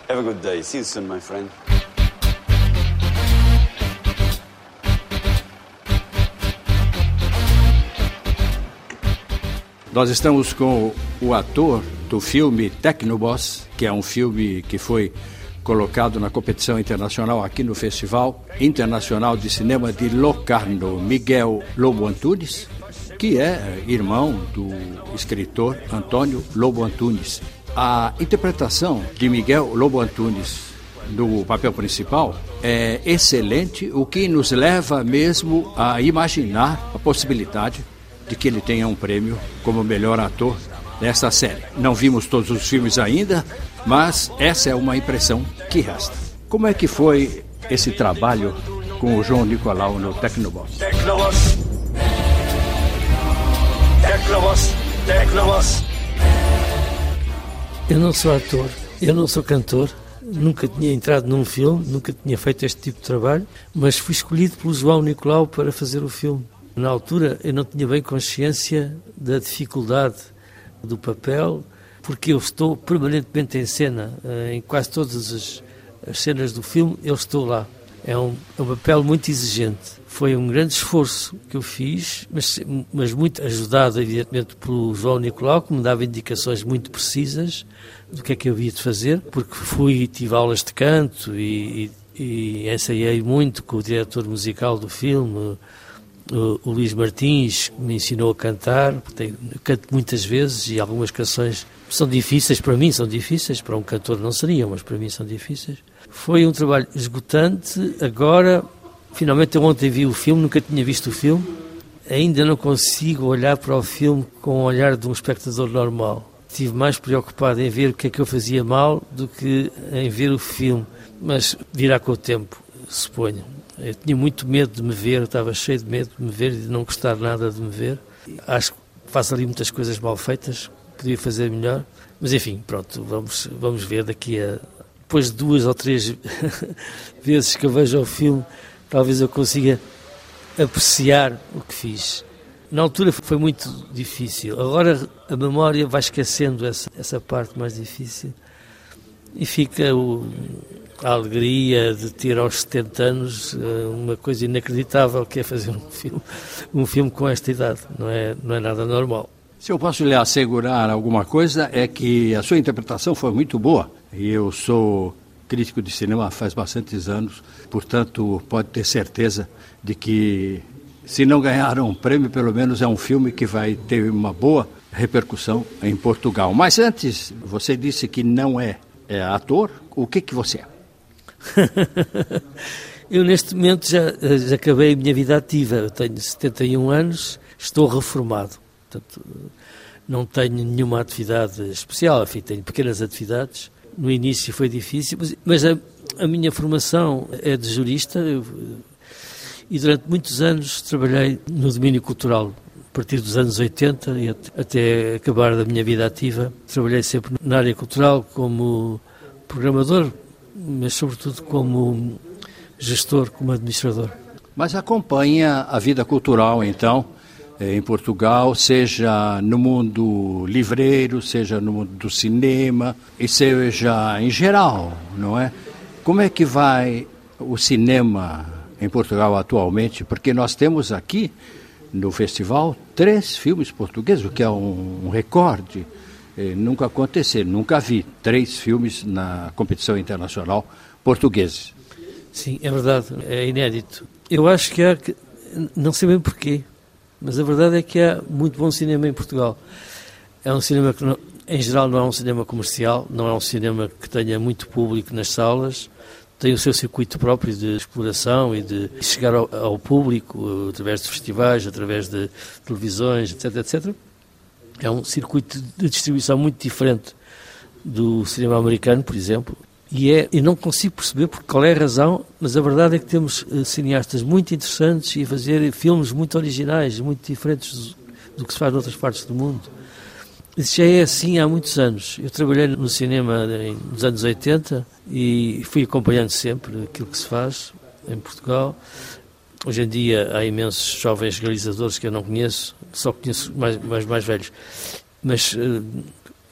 Have a good day. See you soon, my friend. Nós estamos com o ator do filme Technoboss, que é um filme que foi colocado na competição internacional aqui no Festival Internacional de Cinema de Locarno, Miguel Lobo Antunes, que é irmão do escritor Antônio Lobo Antunes. A interpretação de Miguel Lobo Antunes no papel principal é excelente, o que nos leva mesmo a imaginar a possibilidade de que ele tenha um prêmio como melhor ator nessa série. Não vimos todos os filmes ainda, mas essa é uma impressão que resta. Como é que foi esse trabalho com o João Nicolau no Technoboss? Technoboss. Eu não sou ator, eu não sou cantor, nunca tinha entrado num filme, nunca tinha feito este tipo de trabalho, mas fui escolhido pelo João Nicolau para fazer o filme. Na altura eu não tinha bem consciência da dificuldade do papel, porque eu estou permanentemente em cena, em quase todas as cenas do filme eu estou lá. É um papel muito exigente. Foi um grande esforço que eu fiz, mas muito ajudado, evidentemente, pelo João Nicolau, que me dava indicações muito precisas do que é que eu havia de fazer, porque tive aulas de canto e ensaiei muito com o diretor musical do filme, o Luís Martins, que me ensinou a cantar. Eu canto muitas vezes e algumas canções são difíceis para mim, são difíceis, para um cantor não seriam, mas para mim são difíceis. Foi um trabalho esgotante. Agora, finalmente, eu ontem vi o filme, nunca tinha visto o filme, ainda não consigo olhar para o filme com o olhar de um espectador normal. Estive mais preocupado em ver o que é que eu fazia mal do que em ver o filme, mas virá com o tempo, suponho. Eu tinha muito medo de me ver, eu estava cheio de medo de me ver e de não gostar nada de me ver. Acho que faço ali muitas coisas mal feitas, podia fazer melhor, mas enfim, pronto, vamos ver daqui a... Depois de 2 ou 3 vezes que eu vejo o filme, talvez eu consiga apreciar o que fiz. Na altura foi muito difícil, agora a memória vai esquecendo essa parte mais difícil e fica a alegria de ter aos 70 anos uma coisa inacreditável, que é fazer um filme com esta idade. Não é nada normal. Se eu posso lhe assegurar alguma coisa, é que a sua interpretação foi muito boa. E eu sou crítico de cinema faz bastantes anos, portanto, pode ter certeza de que, se não ganhar um prêmio, pelo menos é um filme que vai ter uma boa repercussão em Portugal. Mas antes, você disse que não é ator. O que você é? Eu, neste momento, já acabei a minha vida ativa. Eu tenho 71 anos, estou reformado. Portanto, não tenho nenhuma atividade especial, enfim, tenho pequenas atividades. No início foi difícil, mas a minha formação é de jurista e durante muitos anos trabalhei no domínio cultural. A partir dos anos 80 e até acabar da minha vida ativa, trabalhei sempre na área cultural como programador, mas sobretudo como gestor, como administrador. Mas acompanha a vida cultural, então, em Portugal, seja no mundo livreiro, seja no mundo do cinema, e seja em geral, não é? Como é que vai o cinema em Portugal atualmente? Porque nós temos aqui, no festival, 3 filmes portugueses, o que é um recorde. Nunca aconteceu, nunca vi 3 filmes na competição internacional portugueses. Sim, é verdade, é inédito. Eu acho que há, não sei bem porquê, mas a verdade é que há muito bom cinema em Portugal. É um cinema que, em geral, não é um cinema comercial, não é um cinema que tenha muito público nas salas, tem o seu circuito próprio de exploração e de chegar ao público através de festivais, através de televisões, etc, etc. É um circuito de distribuição muito diferente do cinema americano, por exemplo, e não consigo perceber qual é a razão, mas a verdade é que temos cineastas muito interessantes e a fazer filmes muito originais, muito diferentes do que se faz noutras partes do mundo. Isso já é assim há muitos anos. Eu trabalhei no cinema nos anos 80 e fui acompanhando sempre aquilo que se faz em Portugal. Hoje em dia há imensos jovens realizadores que eu não conheço, só conheço mais velhos. Mas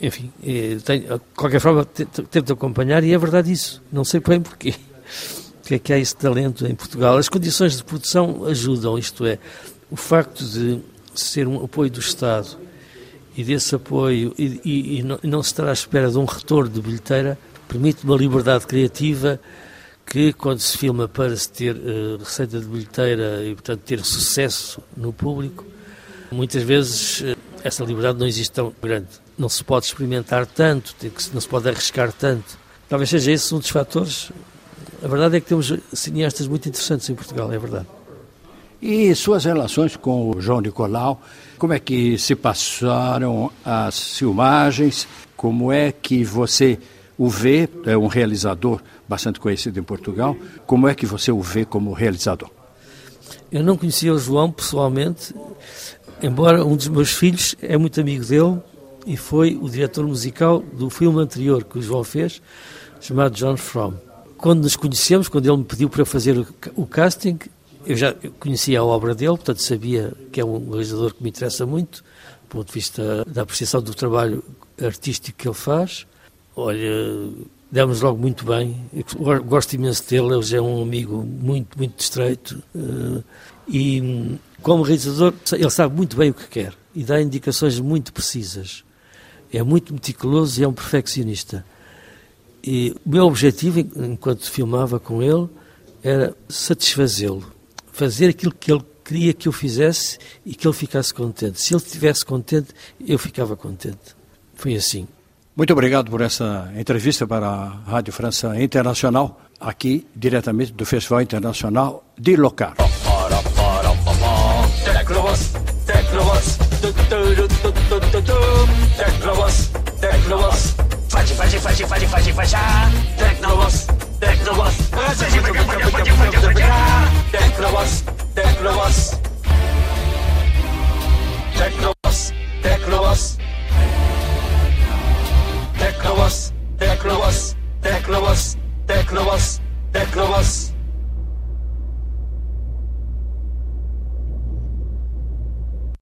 enfim, de qualquer forma tento acompanhar e é verdade isso. Não sei bem porquê. Porque é que há esse talento em Portugal. As condições de produção ajudam, isto é, o facto de ser um apoio do Estado e desse apoio e não se estar à espera de um retorno de bilheteira permite uma liberdade criativa que, quando se filma para se ter receita de bilheteira e, portanto, ter sucesso no público, muitas vezes essa liberdade não existe tão grande. Não se pode experimentar tanto, não se pode arriscar tanto. Talvez seja esse um dos fatores. A verdade é que temos cineastas muito interessantes em Portugal, é verdade. E suas relações com o João Nicolau, como é que se passaram as filmagens? Como é que você o vê? É um realizador bastante conhecido em Portugal. Como é que você o vê como realizador? Eu não conhecia o João pessoalmente, embora um dos meus filhos é muito amigo dele e foi o diretor musical do filme anterior que o João fez, chamado John From. Quando nos conhecemos, quando ele me pediu para fazer o casting, eu já conhecia a obra dele, portanto sabia que é um realizador que me interessa muito, do ponto de vista da apreciação do trabalho artístico que ele faz. Olha, demos logo muito bem, eu gosto imenso dele, ele já é um amigo muito, muito estreito e como realizador ele sabe muito bem o que quer e dá indicações muito precisas, é muito meticuloso e é um perfeccionista. E o meu objetivo, enquanto filmava com ele, era satisfazê-lo, fazer aquilo que ele queria que eu fizesse e que ele ficasse contente. Se ele estivesse contente, eu ficava contente. Foi assim. Muito obrigado por essa entrevista para a Rádio França Internacional, aqui diretamente do Festival Internacional de Locar. Teknovas.